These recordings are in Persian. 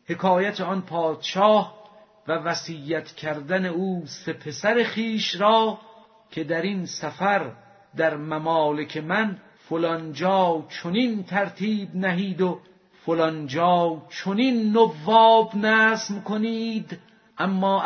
حکایت آن پادشاه و وصیت کردن او سه پسر خویش را که در این سفر در ممالک من فلانجا چنین ترتیب نهید و فلانجا چنین نواب نظم کنید، اما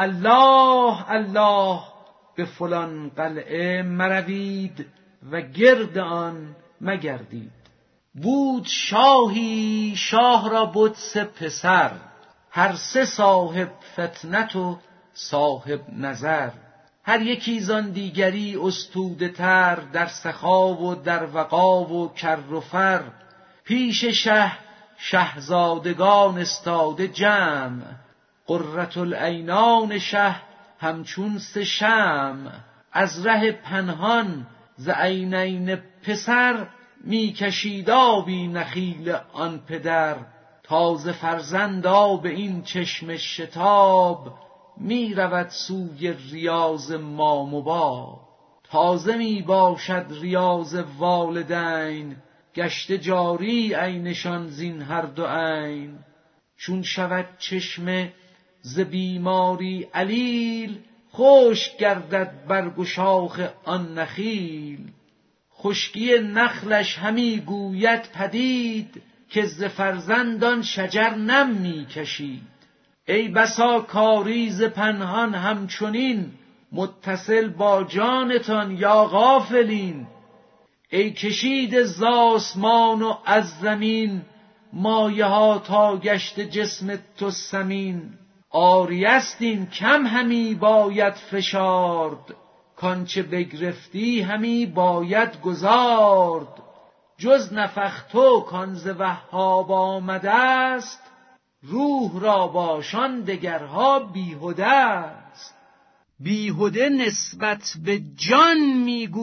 الله به فلان قلعه مروید و گرد آن مگردید. بود شاهی، شاه را بود سه پسر، هر سه صاحب فتنت و صاحب نظر. هر یکی زان دیگری استوده تر، در سخا و در وقا و کر و فر. پیش شه شهزادگان استاده جمع، قرة العینان شه همچون سه شمع. از ره پنهان ز عینین پسر، می کشید آبی نخیل آن پدر. تازه فرزند آب این چشم شتاب، می رود سوی ریاض مام و باب. تازه می باشد ریاض والدین، گشته جاری عینشان زین هر دو عین. چون شود چشمه ز بیماری علیل، خشک گردد برگ و شاخ آن نخیل. خشکی نخلش همی گوید پدید، که ز فرزند آن شجر نم می کشید. ای بسا کاریز پنهان همچنین، متصل با جانتان یا غافلین. ای کشیده ز آسمان و از زمین، مایه ها تا گشته جسم تو سمین. عاریه است این کم همی باید فشارد، کانچه بگرفتی همی باید گزارد. جز نفختو کان ز وهاب آمده است، روح را باشان دگرها بیهده است. بیهده نسبت به جان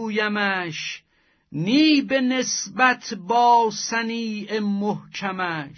میگویمش، نی به نسبت با صنیع محکمش.